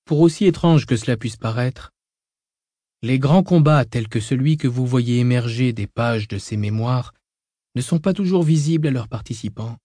Pour aussi étrange que cela puisse paraître, les grands combats tels que celui que vous voyez émerger des pages de ces mémoires ne sont pas toujours visibles à leurs participants.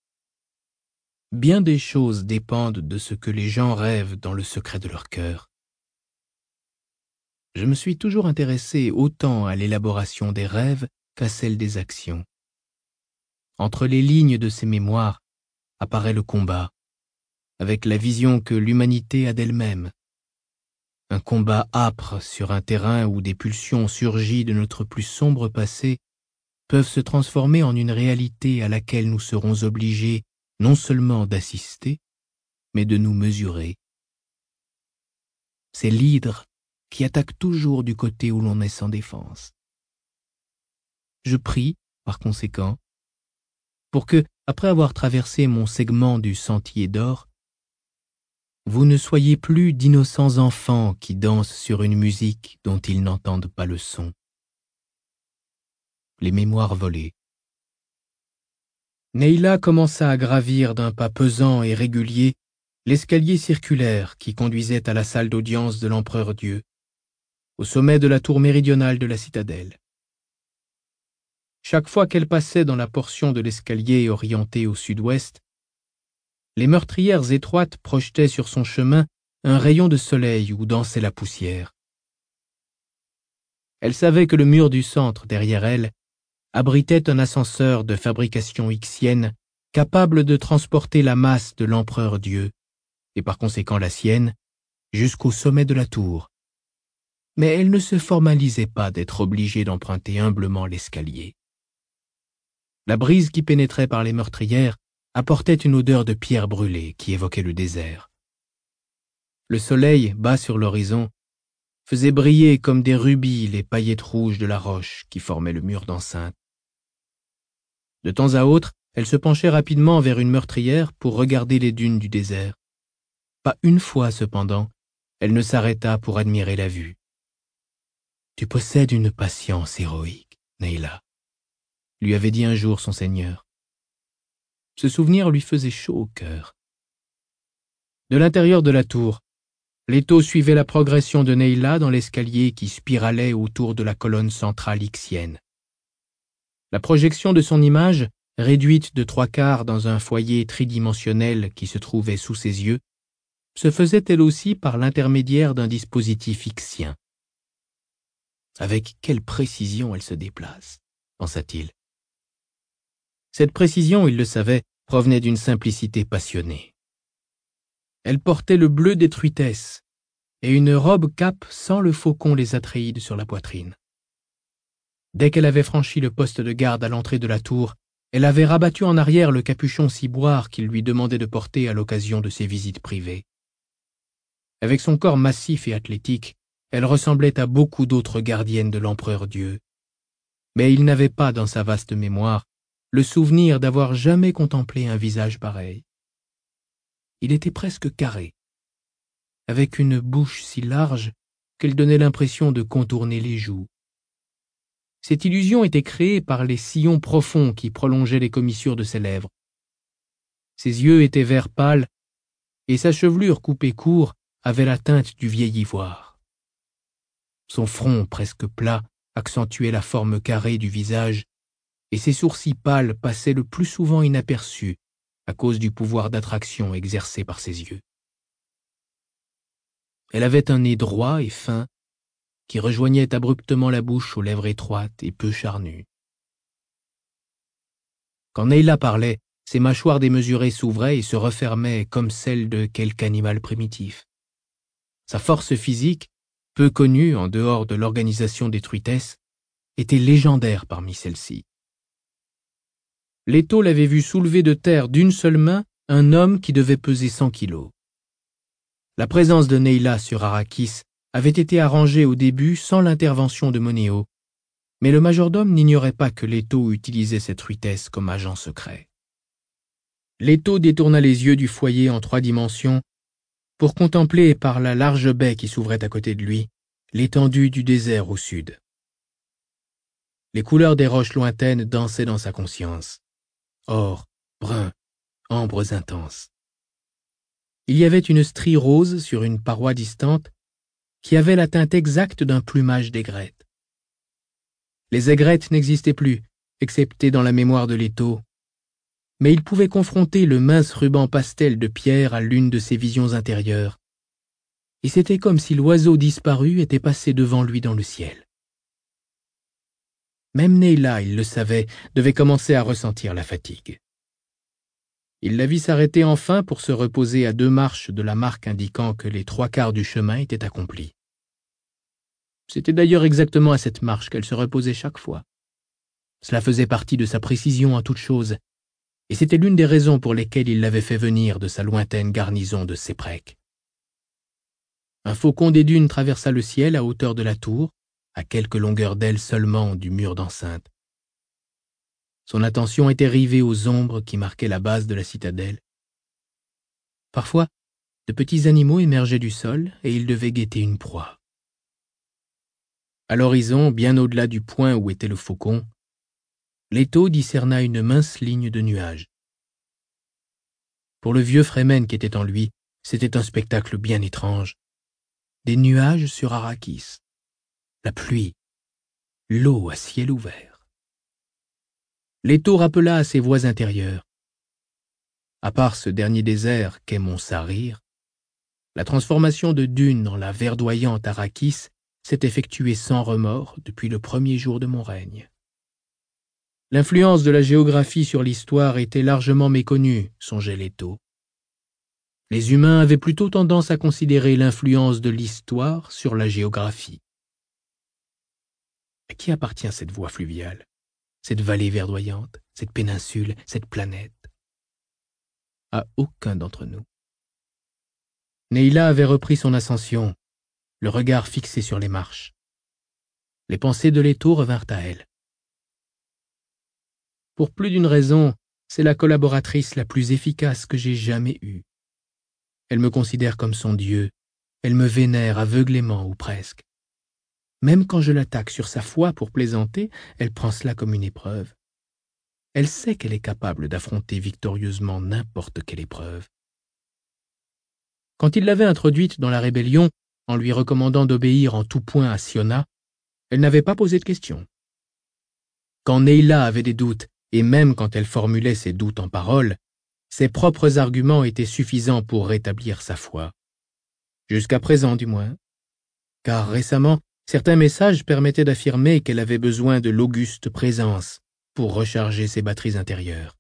Bien des choses dépendent de ce que les gens rêvent dans le secret de leur cœur. Je me suis toujours intéressé autant à l'élaboration des rêves qu'à celle des actions. Entre les lignes de ces mémoires apparaît le combat, avec la vision que l'humanité a d'elle-même. Un combat âpre sur un terrain où des pulsions surgies de notre plus sombre passé peuvent se transformer en une réalité à laquelle nous serons obligés non seulement d'assister, mais de nous mesurer. C'est l'hydre qui attaque toujours du côté où l'on est sans défense. Je prie, par conséquent, pour que, après avoir traversé mon segment du sentier d'or, vous ne soyez plus d'innocents enfants qui dansent sur une musique dont ils n'entendent pas le son. Les mémoires volées. Neila commença à gravir d'un pas pesant et régulier l'escalier circulaire qui conduisait à la salle d'audience de l'empereur Dieu, au sommet de la tour méridionale de la citadelle. Chaque fois qu'elle passait dans la portion de l'escalier orientée au sud-ouest, les meurtrières étroites projetaient sur son chemin un rayon de soleil où dansait la poussière. Elle savait que le mur du centre, derrière elle, abritait un ascenseur de fabrication xienne capable de transporter la masse de l'empereur Dieu, et par conséquent la sienne, jusqu'au sommet de la tour. Mais elle ne se formalisait pas d'être obligée d'emprunter humblement l'escalier. La brise qui pénétrait par les meurtrières apportait une odeur de pierre brûlée qui évoquait le désert. Le soleil, bas sur l'horizon, faisait briller comme des rubis les paillettes rouges de la roche qui formait le mur d'enceinte. De temps à autre, elle se penchait rapidement vers une meurtrière pour regarder les dunes du désert. Pas une fois, cependant, elle ne s'arrêta pour admirer la vue. « Tu possèdes une patience héroïque, Neila », lui avait dit un jour son seigneur. Ce souvenir lui faisait chaud au cœur. De l'intérieur de la tour, Leto suivait la progression de Neila dans l'escalier qui spiralait autour de la colonne centrale xienne. La projection de son image, réduite de 3/4 dans un foyer tridimensionnel qui se trouvait sous ses yeux, se faisait elle aussi par l'intermédiaire d'un dispositif xien. Avec quelle précision elle se déplace, pensa-t-il. Cette précision, il le savait, provenait d'une simplicité passionnée. Elle portait le bleu des truitesses et une robe-cape sans le faucon les Atréides sur la poitrine. Dès qu'elle avait franchi le poste de garde à l'entrée de la tour, elle avait rabattu en arrière le capuchon ciboire qu'il lui demandait de porter à l'occasion de ses visites privées. Avec son corps massif et athlétique, elle ressemblait à beaucoup d'autres gardiennes de l'empereur Dieu. Mais il n'avait pas dans sa vaste mémoire le souvenir d'avoir jamais contemplé un visage pareil. Il était presque carré, avec une bouche si large qu'elle donnait l'impression de contourner les joues. Cette illusion était créée par les sillons profonds qui prolongeaient les commissures de ses lèvres. Ses yeux étaient vert pâle et sa chevelure coupée court avait la teinte du vieil ivoire. Son front presque plat accentuait la forme carrée du visage et ses sourcils pâles passaient le plus souvent inaperçus à cause du pouvoir d'attraction exercé par ses yeux. Elle avait un nez droit et fin qui rejoignait abruptement la bouche aux lèvres étroites et peu charnues. Quand Neila parlait, ses mâchoires démesurées s'ouvraient et se refermaient comme celles de quelque animal primitif. Sa force physique, peu connue en dehors de l'organisation des truitesses, était légendaire parmi celles-ci. Leto l'avait vu soulever de terre d'une seule main un homme qui devait peser 100 kilos. La présence de Neila sur Arrakis avait été arrangée au début sans l'intervention de Monéo, mais le majordome n'ignorait pas que Leto utilisait cette truitesse comme agent secret. Leto détourna les yeux du foyer en 3 dimensions pour contempler par la large baie qui s'ouvrait à côté de lui l'étendue du désert au sud. Les couleurs des roches lointaines dansaient dans sa conscience. Or, brun, ambres intenses. Il y avait une strie rose sur une paroi distante qui avait la teinte exacte d'un plumage d'aigrette. Les aigrettes n'existaient plus, excepté dans la mémoire de Leto, mais il pouvait confronter le mince ruban pastel de pierre à l'une de ses visions intérieures, et c'était comme si l'oiseau disparu était passé devant lui dans le ciel. Même Neyla, il le savait, devait commencer à ressentir la fatigue. Il la vit s'arrêter enfin pour se reposer à 2 marches de la marque indiquant que les 3/4 du chemin étaient accomplis. C'était d'ailleurs exactement à cette marche qu'elle se reposait chaque fois. Cela faisait partie de sa précision en toute chose, et c'était l'une des raisons pour lesquelles il l'avait fait venir de sa lointaine garnison de Séprec. Un faucon des dunes traversa le ciel à hauteur de la tour, à quelques longueurs d'ailes seulement du mur d'enceinte. Son attention était rivée aux ombres qui marquaient la base de la citadelle. Parfois, de petits animaux émergeaient du sol et il devait guetter une proie. À l'horizon, bien au-delà du point où était le faucon, Leto discerna une mince ligne de nuages. Pour le vieux Fremen qui était en lui, c'était un spectacle bien étrange. Des nuages sur Arrakis, la pluie, l'eau à ciel ouvert. Leto rappela à ses voix intérieures. À part ce dernier désert qu'est Mont Sarir, la transformation de Dune en la verdoyante Arrakis s'est effectuée sans remords depuis le premier jour de mon règne. L'influence de la géographie sur l'histoire était largement méconnue, songeait Leto. Les humains avaient plutôt tendance à considérer l'influence de l'histoire sur la géographie. À qui appartient cette voie fluviale, cette vallée verdoyante, cette péninsule, cette planète? À aucun d'entre nous. Neyla avait repris son ascension, le regard fixé sur les marches. Les pensées de Leto revinrent à elle. Pour plus d'une raison, c'est la collaboratrice la plus efficace que j'ai jamais eue. Elle me considère comme son Dieu, elle me vénère aveuglément ou presque. Même quand je l'attaque sur sa foi pour plaisanter, elle prend cela comme une épreuve. Elle sait qu'elle est capable d'affronter victorieusement n'importe quelle épreuve. Quand il l'avait introduite dans la rébellion, en lui recommandant d'obéir en tout point à Siona, elle n'avait pas posé de questions. Quand Neyla avait des doutes, et même quand elle formulait ses doutes en paroles, ses propres arguments étaient suffisants pour rétablir sa foi. Jusqu'à présent du moins, car récemment, certains messages permettaient d'affirmer qu'elle avait besoin de l'auguste présence pour recharger ses batteries intérieures.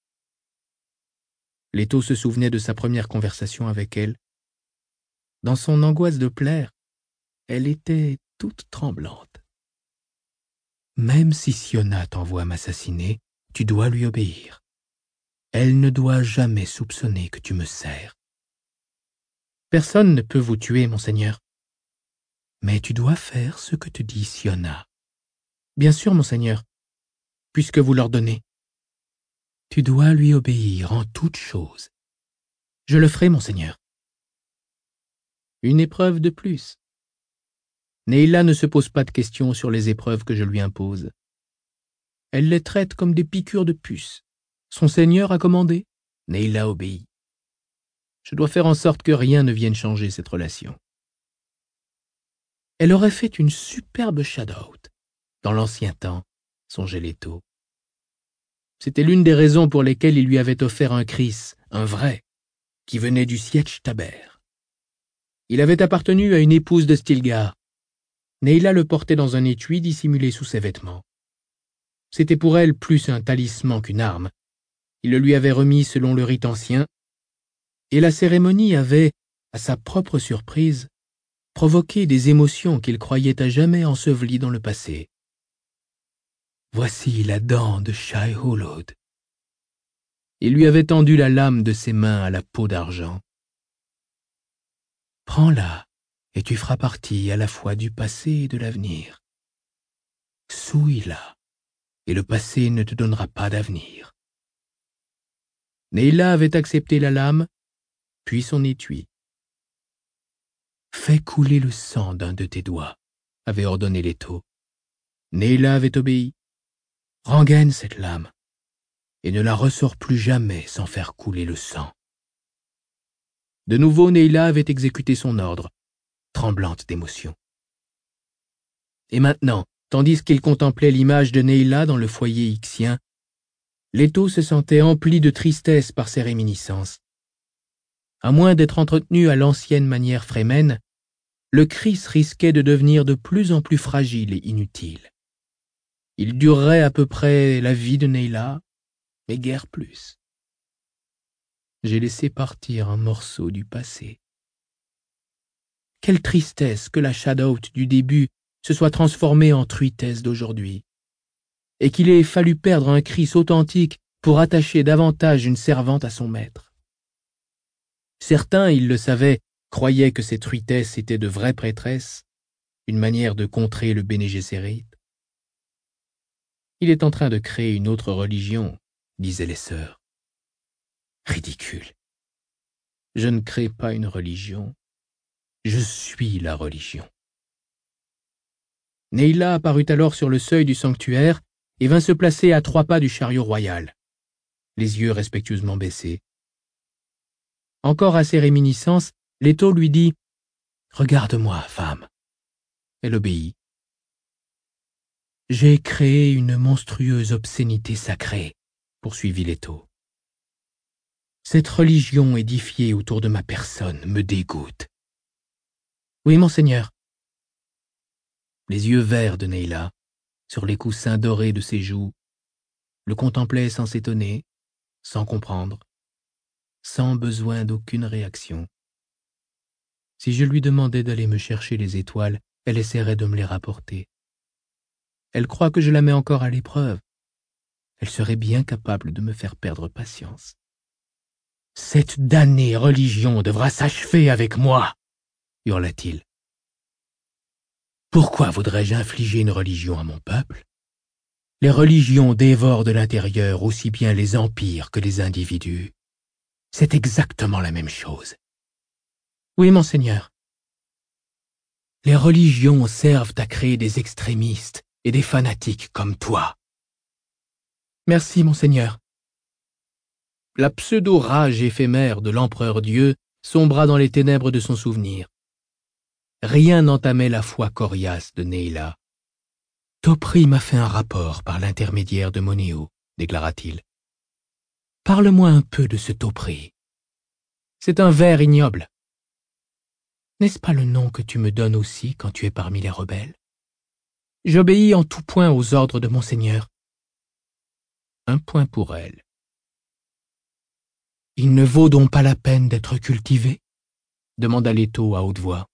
Leto se souvenait de sa première conversation avec elle. Dans son angoisse de plaire, elle était toute tremblante. « Même si Siona t'envoie m'assassiner, tu dois lui obéir. Elle ne doit jamais soupçonner que tu me sers. Personne ne peut vous tuer, monseigneur. Mais tu dois faire ce que te dit Siona. Bien sûr, monseigneur, puisque vous l'ordonnez. Tu dois lui obéir en toutes choses. Je le ferai, monseigneur. Une épreuve de plus. Neyla ne se pose pas de questions sur les épreuves que je lui impose. Elle les traite comme des piqûres de puce. Son seigneur a commandé, Neyla obéit. Je dois faire en sorte que rien ne vienne changer cette relation. Elle aurait fait une superbe Shadow dans l'ancien temps, songeait Leto. C'était l'une des raisons pour lesquelles il lui avait offert un Chris, un vrai, qui venait du Sietch Taber. Il avait appartenu à une épouse de Stilgar. Neyla le portait dans un étui dissimulé sous ses vêtements. C'était pour elle plus un talisman qu'une arme. Il le lui avait remis selon le rite ancien, et la cérémonie avait, à sa propre surprise, provoqué des émotions qu'il croyait à jamais ensevelies dans le passé. Voici la dent de Shai Hulud. Il lui avait tendu la lame de ses mains à la peau d'argent. Prends-la, et tu feras partie à la fois du passé et de l'avenir. Souille-la, et le passé ne te donnera pas d'avenir. Neyla avait accepté la lame, puis son étui. Fais couler le sang d'un de tes doigts, avait ordonné Leto. Neyla avait obéi. Rengaine cette lame, et ne la ressors plus jamais sans faire couler le sang. De nouveau, Neila avait exécuté son ordre, tremblante d'émotion. Et maintenant, tandis qu'il contemplait l'image de Neila dans le foyer icsien, Leto se sentait empli de tristesse par ses réminiscences. À moins d'être entretenu à l'ancienne manière frémène, le Christ risquait de devenir de plus en plus fragile et inutile. Il durerait à peu près la vie de Neila, mais guère plus. J'ai laissé partir un morceau du passé. Quelle tristesse que la Shadow du début se soit transformée en truitesse d'aujourd'hui, et qu'il ait fallu perdre un Christ authentique pour attacher davantage une servante à son maître. Certains, ils le savaient, croyaient que ces truitesses étaient de vraies prêtresses, une manière de contrer le Bene Gesserit. Il est en train de créer une autre religion, disaient les sœurs. Ridicule. Je ne crée pas une religion, je suis la religion. Neila apparut alors sur le seuil du sanctuaire et vint se placer à 3 pas du chariot royal, les yeux respectueusement baissés. Encore à ses réminiscences, Leto lui dit « Regarde-moi, femme. » Elle obéit. « J'ai créé une monstrueuse obscénité sacrée, » poursuivit Leto. « Cette religion édifiée autour de ma personne me dégoûte. »« Oui, monseigneur. » Les yeux verts de Neila, sur les coussins dorés de ses joues, le contemplaient sans s'étonner, sans comprendre, sans besoin d'aucune réaction. Si je lui demandais d'aller me chercher les étoiles, elle essaierait de me les rapporter. Elle croit que je la mets encore à l'épreuve. Elle serait bien capable de me faire perdre patience. « Cette damnée religion devra s'achever avec moi !» hurla-t-il. « Pourquoi voudrais-je infliger une religion à mon peuple? Les religions dévorent de l'intérieur aussi bien les empires que les individus. C'est exactement la même chose. »« Oui, monseigneur. » « Les religions servent à créer des extrémistes et des fanatiques comme toi. »« Merci, monseigneur. » La pseudo-rage éphémère de l'empereur Dieu sombra dans les ténèbres de son souvenir. Rien n'entamait la foi coriace de Neila. « Topri m'a fait un rapport par l'intermédiaire de Monéo, » déclara-t-il. « Parle-moi un peu de ce Topri. C'est un ver ignoble. N'est-ce pas le nom que tu me donnes aussi quand tu es parmi les rebelles? J'obéis en tout point aux ordres de monseigneur. » Un point pour elle. « Il ne vaut donc pas la peine d'être cultivé? » demanda Leto à haute voix.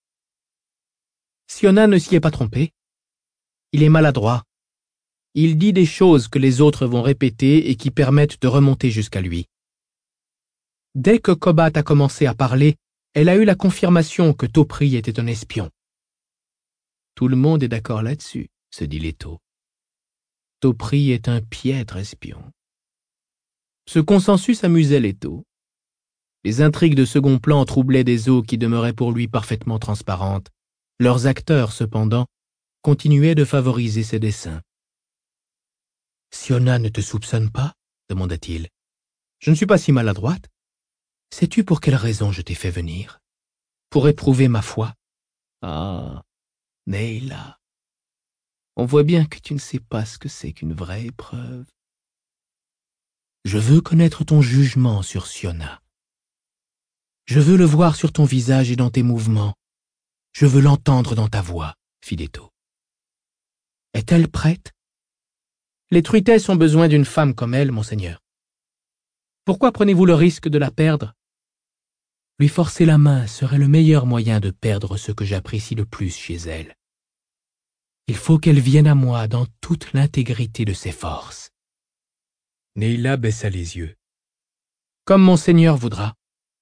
Siona ne s'y est pas trompé. Il est maladroit. Il dit des choses que les autres vont répéter et qui permettent de remonter jusqu'à lui. Dès que Kobat a commencé à parler, elle a eu la confirmation que Topri était un espion. Tout le monde est d'accord là-dessus, se dit Leto. Topri est un piètre espion. Ce consensus amusait Leto. Les intrigues de second plan troublaient des eaux qui demeuraient pour lui parfaitement transparentes. Leurs acteurs, cependant, continuaient de favoriser ses desseins. « Siona ne te soupçonne pas ?» demanda-t-il. « Je ne suis pas si maladroite. Sais-tu pour quelle raison je t'ai fait venir? Pour éprouver ma foi. Ah, Neila, on voit bien que tu ne sais pas ce que c'est qu'une vraie épreuve. Je veux connaître ton jugement sur Siona. Je veux le voir sur ton visage et dans tes mouvements. Je veux l'entendre dans ta voix, » fit Leto. « Est-elle prête? » Les truitesses ont besoin d'une femme comme elle, monseigneur. Pourquoi prenez-vous le risque de la perdre? Lui forcer la main serait le meilleur moyen de perdre ce que j'apprécie le plus chez elle. Il faut qu'elle vienne à moi dans toute l'intégrité de ses forces. Neila baissa les yeux. « Comme monseigneur voudra. »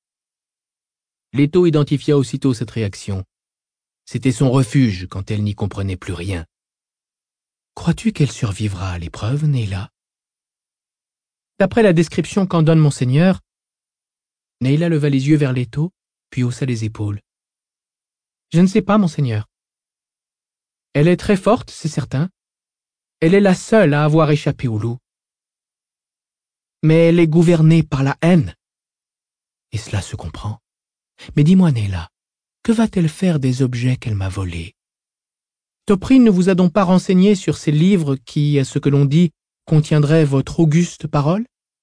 Leto identifia aussitôt cette réaction. C'était son refuge quand elle n'y comprenait plus rien. « Crois-tu qu'elle survivra à l'épreuve, Neila? » D'après la description qu'en donne monseigneur, Neila leva les yeux vers Leto, puis haussa les épaules. « Je ne sais pas, monseigneur. Elle est très forte, c'est certain. Elle est la seule à avoir échappé au loup. Mais elle est gouvernée par la haine. Et cela se comprend. Mais dis-moi, Neyla, que va-t-elle faire des objets qu'elle m'a volés? Tophrine ne vous a donc pas renseigné sur ces livres qui, à ce que l'on dit, contiendraient votre auguste parole?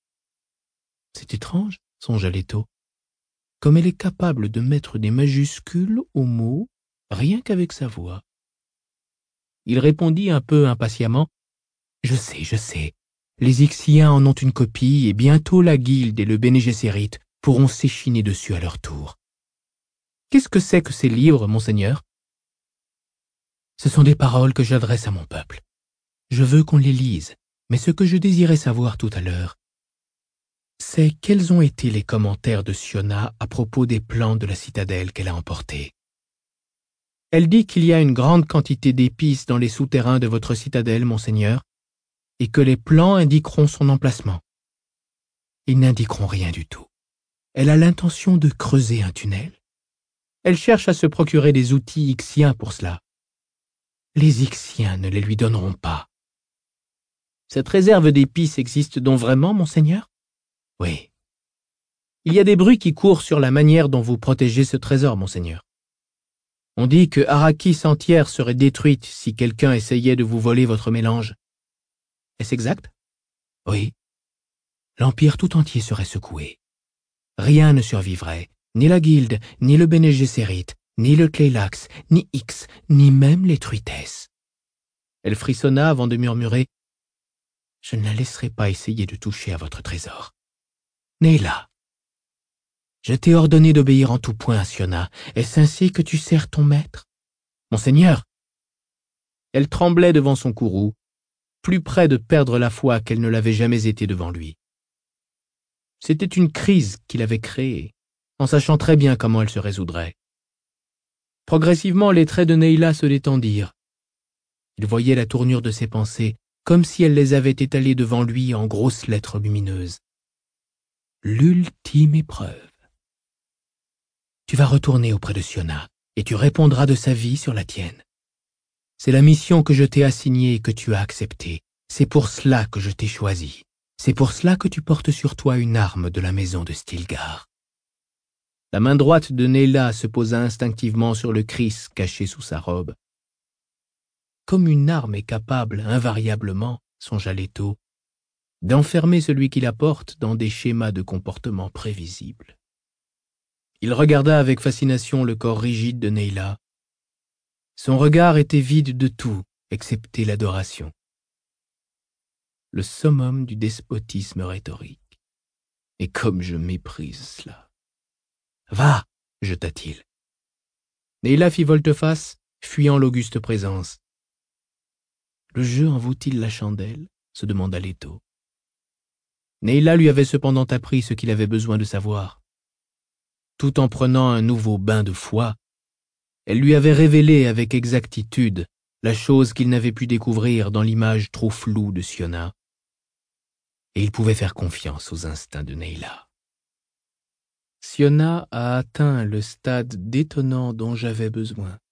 C'est étrange, songea Leto. Comme elle est capable de mettre des majuscules aux mots, rien qu'avec sa voix. Il répondit un peu impatiemment. Je sais. Les Ixiens en ont une copie et bientôt la Guilde et le Bene Gesserit pourront s'échiner dessus à leur tour. Qu'est-ce que c'est que ces livres, monseigneur? Ce sont des paroles que j'adresse à mon peuple. Je veux qu'on les lise, mais ce que je désirais savoir tout à l'heure, c'est quels ont été les commentaires de Siona à propos des plans de la citadelle qu'elle a emportés. Elle dit qu'il y a une grande quantité d'épices dans les souterrains de votre citadelle, monseigneur, et que les plans indiqueront son emplacement. Ils n'indiqueront rien du tout. Elle a l'intention de creuser un tunnel. Elle cherche à se procurer des outils ixiens pour cela. Les Ixiens ne les lui donneront pas. Cette réserve d'épices existe donc vraiment, monseigneur? Oui. Il y a des bruits qui courent sur la manière dont vous protégez ce trésor, monseigneur. On dit que Arrakis entière serait détruite si quelqu'un essayait de vous voler votre mélange. Est-ce exact? Oui. L'Empire tout entier serait secoué. Rien ne survivrait, ni la Guilde, ni le Bene Gesserit, ni le Tleilax, ni Ix, ni même les Truitesses. Elle frissonna avant de murmurer « Je ne la laisserai pas essayer de toucher à votre trésor. Neyla, je t'ai ordonné d'obéir en tout point à Siona. Est-ce ainsi que tu sers ton maître? Monseigneur !» Elle tremblait devant son courroux, plus près de perdre la foi qu'elle ne l'avait jamais été devant lui. C'était une crise qu'il avait créée, en sachant très bien comment elle se résoudrait. Progressivement, les traits de Neyla se détendirent. Il voyait la tournure de ses pensées, comme si elle les avait étalées devant lui en grosses lettres lumineuses. L'ultime épreuve. Tu vas retourner auprès de Siona, et tu répondras de sa vie sur la tienne. C'est la mission que je t'ai assignée et que tu as acceptée. C'est pour cela que je t'ai choisi. C'est pour cela que tu portes sur toi une arme de la maison de Stilgar. La main droite de Neyla se posa instinctivement sur le kriss caché sous sa robe. Comme une arme est capable, invariablement, songea Leto, d'enfermer celui qui la porte dans des schémas de comportement prévisibles. Il regarda avec fascination le corps rigide de Neyla. Son regard était vide de tout, excepté l'adoration. Le summum du despotisme rhétorique. Et comme je méprise cela. « Va !» jeta-t-il. Neyla fit volte-face, fuyant l'auguste présence. « Le jeu en vaut-il la chandelle ?» se demanda Leto. Neyla lui avait cependant appris ce qu'il avait besoin de savoir. Tout en prenant un nouveau bain de foi, elle lui avait révélé avec exactitude la chose qu'il n'avait pu découvrir dans l'image trop floue de Siona. Et il pouvait faire confiance aux instincts de Neyla. Siona a atteint le stade détonnant dont j'avais besoin.